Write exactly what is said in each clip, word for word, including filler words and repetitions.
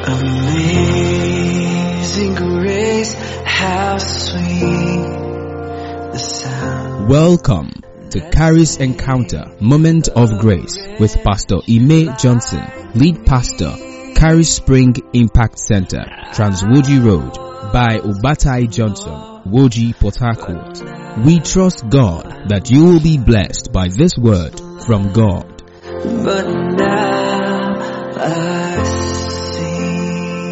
Amazing grace, how sweet the sound. Welcome to Carrie's Encounter Moment of Grace with Pastor Ime Johnson, lead pastor, Carrie Spring Impact Center, Transwoji Road, by Obatai Johnson, Woji, Port Harcourt. We trust God that you will be blessed by this word from God. But now I see.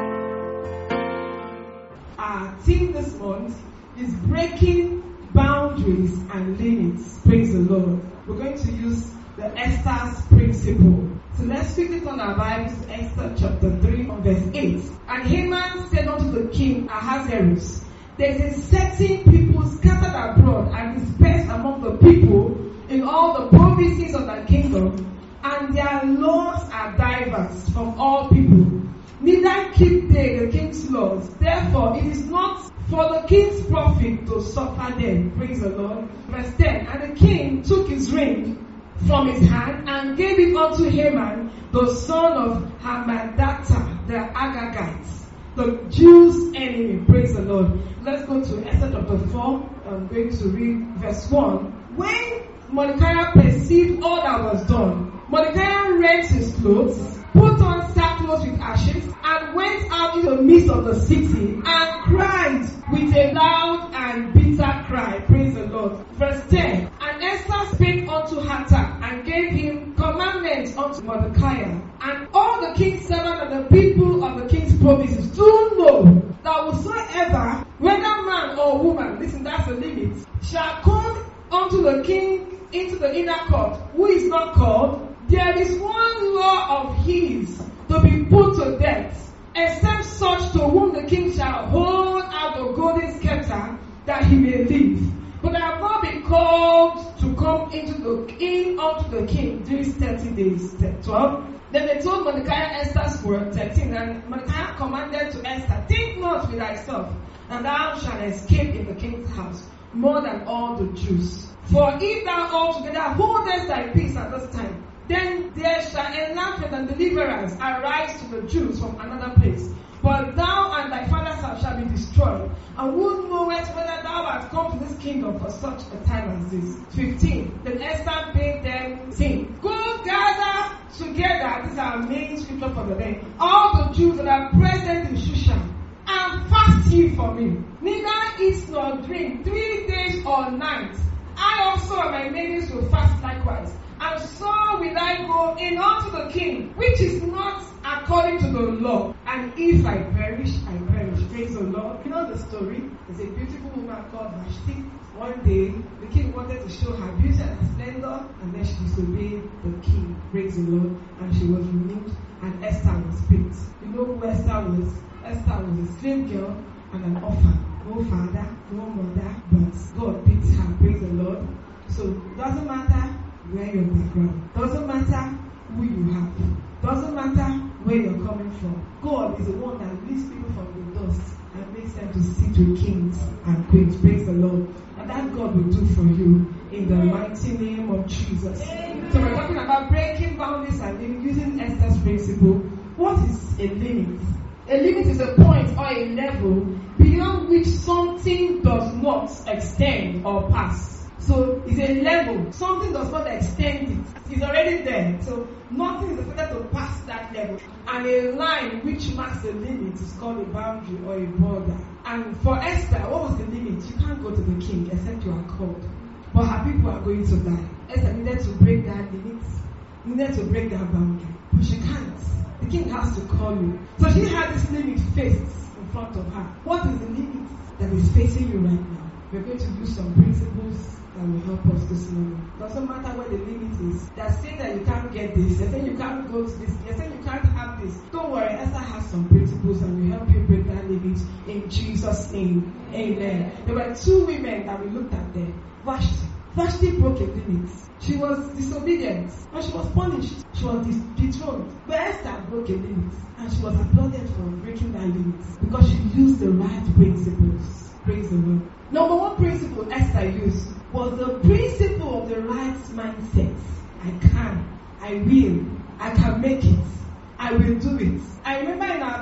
Our theme this month is breaking boundaries and limits. Praise the Lord. We're going to use the Esther's principle. So let's quickly turn our Bibles to Esther chapter three verse eight. And Haman said unto the king Ahasuerus, there is a certain people scattered abroad and dispersed among the people in all the provinces of the kingdom, and their laws are diverse from all people. Neither keep they the king's laws. Therefore, it is not for the king's profit to suffer them. Praise the Lord. Verse ten. And the king took his ring from his hand and gave it unto Haman, the son of Hammedatha, the Agagite, the Jews' enemy. Praise the Lord. Let's go to Esther chapter four. I'm going to read verse one. When Mordecai perceived all that was done, Mordecai rent his clothes, put on sackcloth with ashes, and went out into the midst of the city and cried with a loud and bitter cry. Praise the Lord. Verse ten. And Esther spake unto Hathach and gave him commandments unto Mordecai. And all the king's servants and the people of the king's provinces do know that whosoever, whether man or woman, listen, that's the limit, shall come unto the king into the inner court, who is not called, there is one law of his to be put to death, except such to whom the king shall hold out the golden scepter, that he may live. But I have not been called to come into the in unto the king during thirty days. twelve. Then they told Mordecai Esther's word, thirteen, and Mordecai commanded to Esther, think not with thyself, and thou shalt escape in the king's house, more than all the Jews. For if thou altogether holdest thy peace at this time, then there shall enlightenment and deliverance arise to the Jews from another place. But thou and thy father's house shall be destroyed. And who knoweth whether thou art come to this kingdom for such a time as this? fifteen. Then Esther bade them, saying, go gather together, this is our main scripture for the day, all the Jews that are present in Shushan, and fast ye for me. Neither eat nor drink three days or nights. I also and my maidens will fast likewise. And so will I go in unto the king, which is not according to the law. And if I perish, I perish. Praise the Lord. You know the story? There's a beautiful woman called Vashti. One day, the king wanted to show her beauty and her splendor, and then she disobeyed the king. Praise the Lord. And she was removed, and Esther was picked. You know who Esther was? Esther was a slave girl and an orphan. No father, no mother, but God picked her. Praise the Lord. So it doesn't matter where your background, doesn't matter who you have, doesn't matter where you're coming from. God is the one that lifts people from the dust and makes them to sit with kings and queens. Praise the Lord. And that God will do for you in the mighty name of Jesus. Amen. So we're talking about breaking boundaries and using Esther's principle. What is a limit? A limit is a point or a level beyond which something does not extend or pass. So it's a level. Something does not extend it. It's already there. So nothing is expected to pass that level. And a line which marks a limit is called a boundary or a border. And for Esther, what was the limit? You can't go to the king except you are called. But her people are going to die. Esther needed to break that limit. Needed to break that boundary. But she can't. The king has to call you. So she had this limit faced in front of her. What is the limit that is facing you right now? We're going to use some principles that will help us this morning. Doesn't matter where the limit is. They're saying that you can't get this. They're saying you can't go to this. They're saying you can't have this. Don't worry. Esther has some principles that will help you break that limit in Jesus' name. Amen. There were two women that we looked at there. Vashti. Vashti broke a limit. She was disobedient and she was punished. She was dethroned. But Esther broke a limit and she was applauded for breaking that limit because she used the right principles. Praise the Lord. Number one principle Esther used was the principle of the right mindset. I can, I will, I can make it, I will do it. I remember in our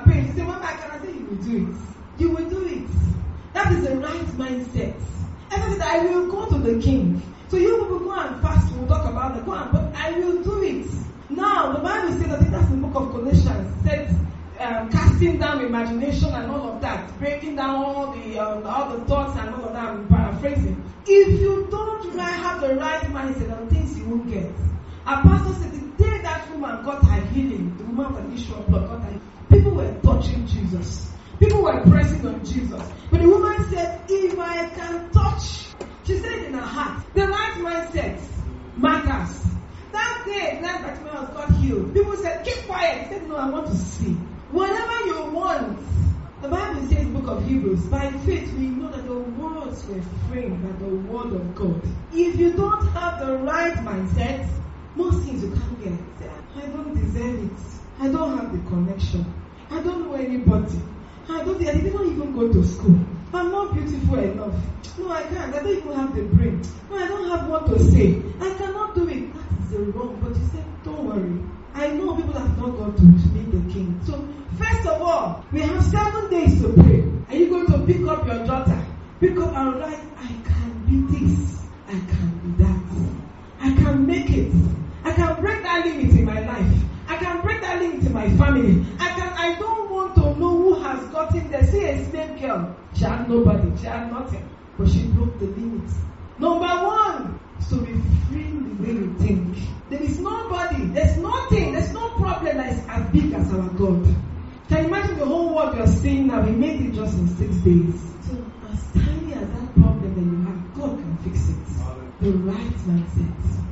do it. You will do it. That is the right mindset. Esther said, I will go to the king. So you people go and fast, we'll talk about the go on, but I will do it. Now, the Bible says, I think that's the book of Colossians, said, um, casting down imagination and all of that, breaking down all the um, all the thoughts and all of that, I'm paraphrasing. If you don't have the right mindset on things you won't get. Our pastor said, the day that woman got her healing, the woman with the issue of blood got her healing, people were touching Jesus. People were pressing on Jesus. But the woman said, if I can touch, she said in her heart, the right mindset matters. That day, that Bartimaeus got healed. People said, keep quiet. He said, no, I want to see. Whatever you want. The Bible says in the book of Hebrews, by faith we know that the worlds were framed by the word of God. If you don't have the right mindset, most things you can't get. Say, I don't deserve it. I don't have the connection. I don't know anybody. I don't I didn't even go to school. I'm not beautiful enough. No, I can't. I don't even have the brain. No, I don't have what to say. I cannot do it. That is the wrong. But you said, don't worry. I know people have not got to meet the king. So, first of all, we have seven days to pray. Are you going to pick up your daughter? Pick up and write, I can be this. I can be that. I can make it. I can break that limit in my life. I can break that limit in my family. I can. I don't want to know who has gotten there. See a slave girl. She had nobody. She had nothing. But she broke the limit. Number one is to be free the way we think. There is nobody. There's nothing. There's no problem that is as big as our God. Can you imagine the whole world you're seeing now? He made it just in six days. So as tiny as that problem that you have, God can fix it. The right mindset.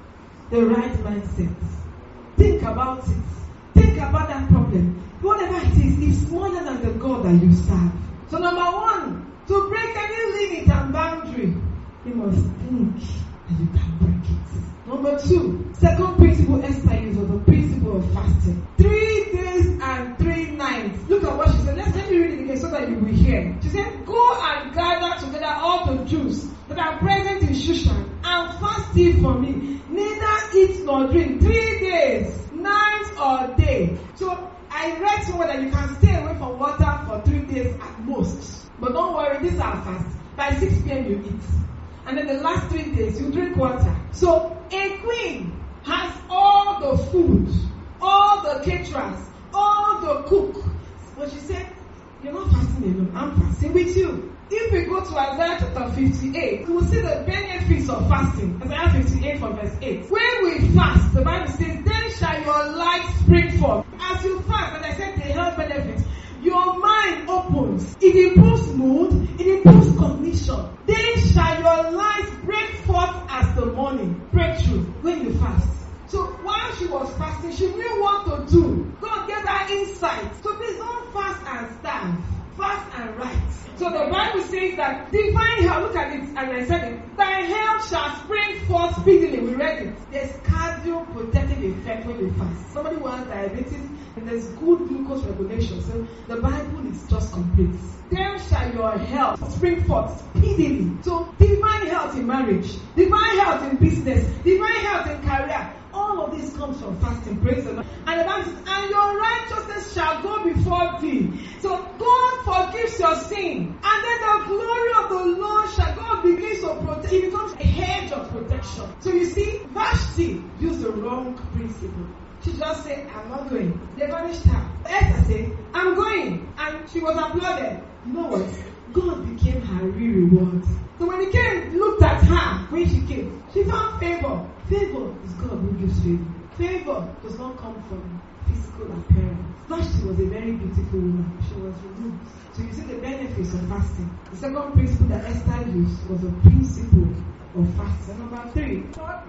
The right mindset. Think about it. Think about that problem. Whatever it is, it's smaller than the God that you serve. So number one, to break any limit and boundary, you must think that you can break it. Number two, second principle Esther used was the principle of fasting. Three days and three nights. Look at what she said. Let's let me read it again so that you will hear. She said, go and gather together all the Jews that are present in Shushan and fast ye for me. Neither eat nor drink. Three days, night or day. So I read somewhere that you can stay away from water for three days at most. But don't worry, these are fast. By six p.m. you eat. And then the last three days you drink water. So a queen has all the food, all the caterers, all the cook. But she said, you're not fasting alone, I'm fasting with you. If we go to Isaiah chapter fifty-eight, we will see the benefits of fasting. Isaiah fifty-eight from verse eight. When we fast, the Bible says, then shall your light spring forth. As you fast, and I said the health benefits, your mind opens. It improves mood, it improves cognition. Then shall your light break forth as the morning. Breakthrough when you fast. So while she was fasting, she knew what to do. God gave her insight. So please don't fast and starve. Fast and write. So the Bible says that divine health, look at it, and I said it, thy health shall spring forth speedily. We read it. There's cardio-protective effect when you fast. Somebody who has diabetes, and there's good glucose regulation. So the Bible is just complete. Then shall your health spring forth speedily. So divine health in marriage, divine health in business, divine health in career. All of this comes from fasting. Praise the Lord. And the Bible says, and your righteousness shall go before thee. So God forgives your sin. And then the glory of the Lord shall God begins to protect. It becomes a hedge of protection. So you see, Vashti used the wrong principle. She just said, I'm not going. They punished her. Esther said, I'm going. And she was applauded. You know what? God became her real reward. So when he came, looked at her when she came, she found favor. Favor is God who gives favor. Favor does not come from physical appearance. Vashti was a very beautiful woman. She was removed. So you see the benefits of fasting. The second principle that Esther used was the principle of fasting. Number three,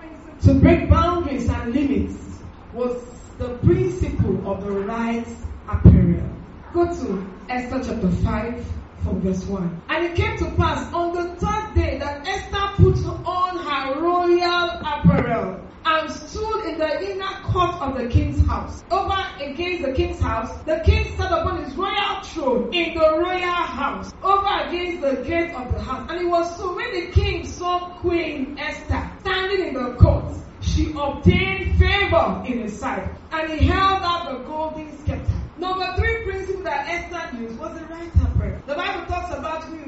to break boundaries and limits was the principle of the right apparel. Go to Esther chapter five from verse one. And it came to pass on the third day that Esther put on her royal apparel and stood in the inner court of the king's house. Over against the king's house, the king sat upon his royal throne in the royal house, over against the gate of the house. And it was so when the king saw Queen Esther standing in the court, she obtained favor in his sight, and he held out the golden scepter. Number three principle that Esther used was the right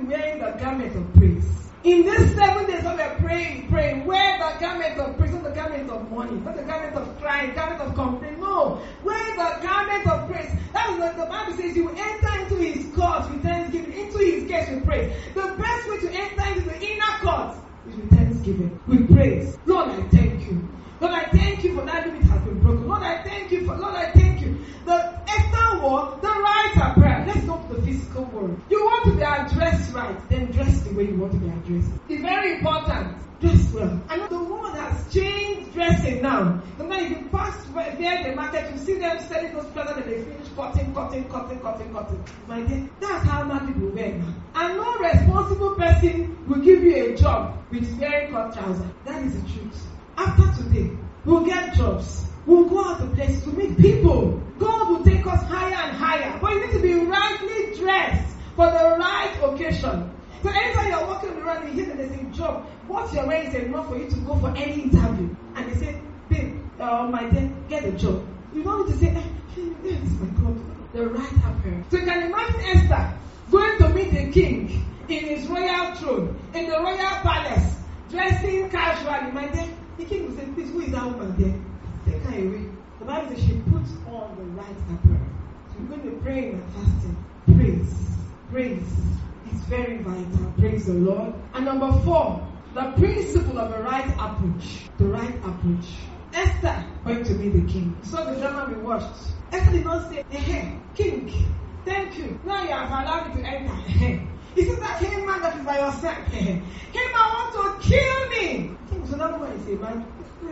wearing the garment of praise. In these seven days of we're praying, praying, wear the garment of praise, not the garment of money, not the garment of crying, garment of complaint. No, wear the garment of praise. That is what the Bible says. You will enter into His courts with thanksgiving, into His gates with praise. The best way to enter into the inner courts is with thanksgiving, with praise. Lord, I thank you. Lord, I thank you for that limit has been broken. Lord, I thank you for. Lord, I thank you. The external world, the right are prayer. Let's go to the physical world. You want to be addressed right, then dress the way you want to be addressed. It's very important. Dress well. I know the world has changed dressing now. Sometimes if you pass there the market, you see them selling those products that they finish cutting, cutting, cutting, cutting, cutting. My dear, that's how many people wear now. And no responsible person will give you a job with wearing cut trousers. That is the truth. After today, we'll get jobs. We'll go out to places to meet people. God will take us higher and higher. But you need to be rightly dressed for the right occasion. So anytime you're walking around, you hear that there's a job. What you're wearing is enough for you to go for any interview. And they say, babe, uh, my dear, get a job. You don't need to say, eh, this is my God. The right apparel. So you can imagine Esther going to meet the king in his royal throne, in the royal palace, dressing casually. My dear, the king will say, please, who is that woman there? Take her away. The Bible says she puts on the right apparel. So you're going to be praying and fasting. Praise. Praise. It's very vital. Praise the Lord. And number four, the principle of the right approach. The right approach. Esther went to meet the king. So the drama we watched. Esther did not say, hey, king, thank you. Now you have allowed me to enter. He said that came man that is by your side. Came man want to kill me. King, so that woman is a man.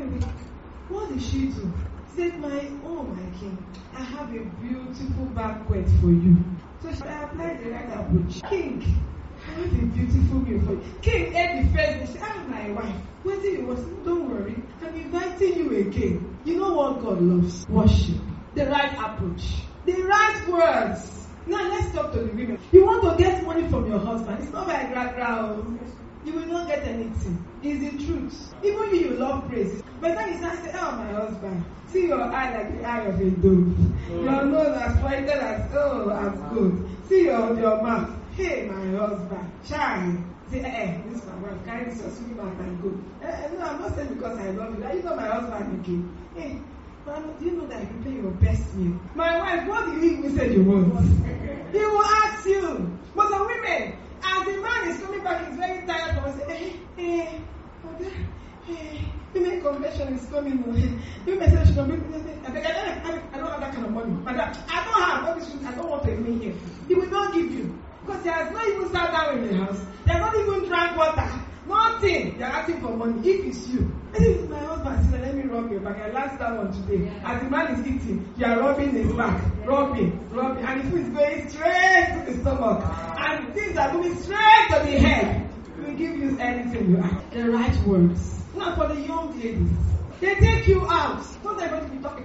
What did she do? She said, my, oh my king, I have a beautiful banquet for you. So she applied the right approach. King, I have a beautiful meal for you. King ate the first. He said, ah, my wife, what do you want? Don't worry, I'm inviting you again. You know what God loves? Worship. The right approach. The right words. Now let's talk to the women. You want to get money from your husband. It's not by background. You will not get anything. It's the truth. Even you, you love praise. But then you start saying, oh, my husband, see your eye like the eye of a dove. Oh. Your nose as pointed as, oh, I'm good. See your, your mouth. Hey, my husband, child. Say, eh, eh, this is my wife. Carry this your sweet mouth and go. Eh, eh, no, I'm not saying because I love you. Are you not my husband again? Hey, man, do you know that I prepare your best meal? My wife, what do you even say you want? He will ask you. But the women, as the man is coming back, he's very tired from us. Hey, hey, okay, hey, women confession is coming. Women say she can be. I don't, I don't have that kind of money. Madam, I don't have all this. I don't want to remain here. He will not give you because he has not even sat down in the house. They have not even drank water. Nothing. They are asking for money. If it's you, I think it's my husband. Said, let me rub your back. I last that one today. As the man is eating, you are rubbing his back, rubbing, rubbing, and the food is going straight to the stomach, and things are going straight to the head. We will give you anything you ask. The right words. Now for the young ladies, they take you out. Don't they want to be talking?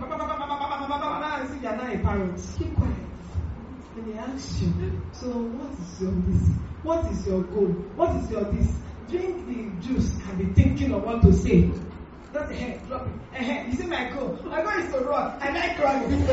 And see, you are not a parent. Keep quiet. When they ask you, so what is your this? What is your goal? What is your this? Drink the juice and be thinking of what to say. Not a head, drop it. A head. You see my goal. My goal is to run. I like running.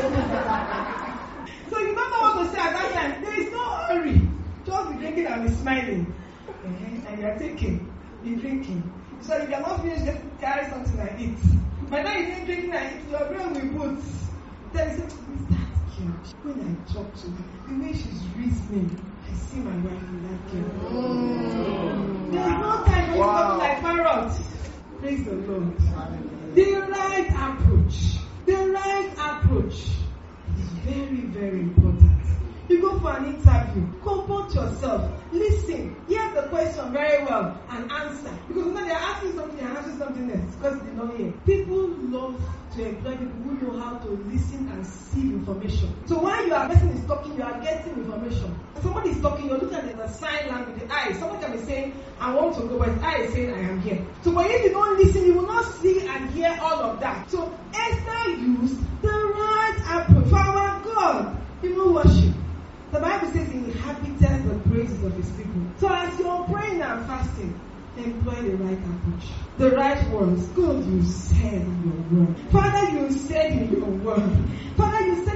So you don't know what to say at that time. There is no hurry. Just be drinking and be smiling. Uh-huh. And you are thinking, be drinking. So if you are not finished, just carry something and eat. By the time you are drinking and eat, your brain will put. Then you say, who is that girl? When I talk to her, the way she's reasoning, I see my wife in that girl. Mm. There is no time when wow. you talk like parrots. Praise the Lord. The right approach. The right approach is very, very important. You go for an interview, comport yourself, listen, hear the question very well, and answer. Because when they're asking something, they're answering something else because they don't hear. People love to employ people who know how to listen and see information. So while you are person is talking, you are getting information. Somebody is talking, you're looking at the sign language, the eyes. Someone can be saying, I want to go, but his eye is saying, I am here. So but if you don't listen, you will not see and hear all of that. So Esther used the right approach for our God. People worship. The Bible says he inhabits the praises of his people. So as you're praying and fasting, employ the right approach. The right words. God, you said in your word. Father, you said in your word. Father, you said in the book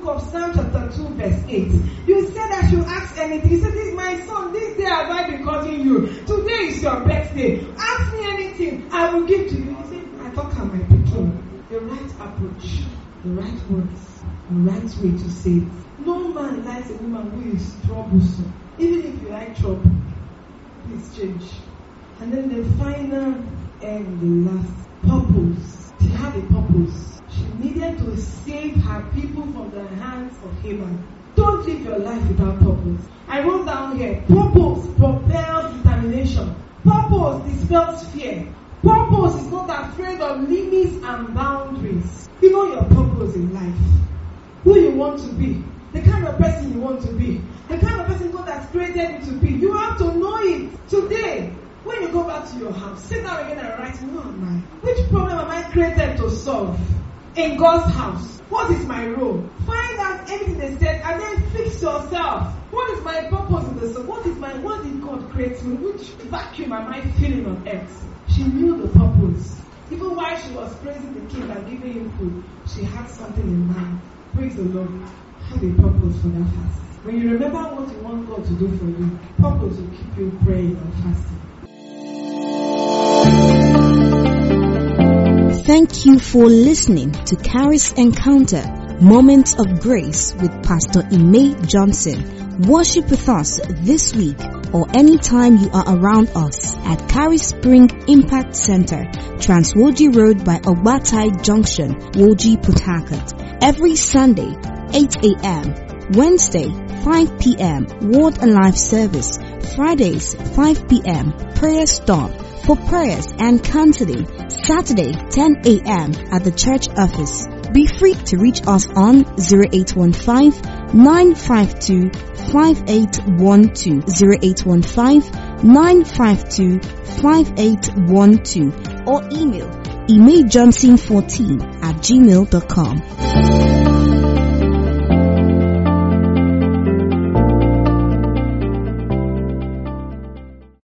of Psalm chapter two verse eight. You said I should ask anything. You said, this my son, this day have I been calling you. Today is your birthday. Ask me anything, I will give to you. You said, I talk about my picking. The right approach, the right words, the right way to say it. No man likes a woman who is troublesome. Even if you like trouble, please change. And then the final and the last, purpose. She had a purpose. She needed to save her people from the hands of Haman. Don't live your life without purpose. I wrote down here, purpose propels determination. Purpose dispels fear. Purpose is not afraid of limits and boundaries. You know your purpose in life. Who you want to be. The kind of person you want to be. The kind of person God has created you to be. You have to know it today. When you go back to your house, sit down again and write, who am I? Which problem am I created to solve in God's house? What is my role? Find out everything they said and then fix yourself. What is my purpose in this? What is my, what did God create me? Which vacuum am I filling on earth? She knew the purpose. Even while she was praising the king and giving him food, she had something in mind. Praise the Lord. Have a purpose for that fast. When you remember what you want God to do for you, purpose will keep you praying and fasting. Thank you for listening to Charis Encounter, Moments of Grace with Pastor Ime Johnson. Worship with us this week or anytime you are around us at Charis Spring Impact Center, Transwoji Road by Ogbatai Junction, Woji, Port Harcourt. Every Sunday, eight a.m. Wednesday, five p.m. Word and Life Service. Fridays, five p.m. Prayer Storm. For prayers and counseling, Saturday, ten a.m. at the church office. Be free to reach us on zero eight one five, nine five two, five eight one two, zero eight one five, nine five two, five eight one two, or email imejohnson fourteen at gmail dot com.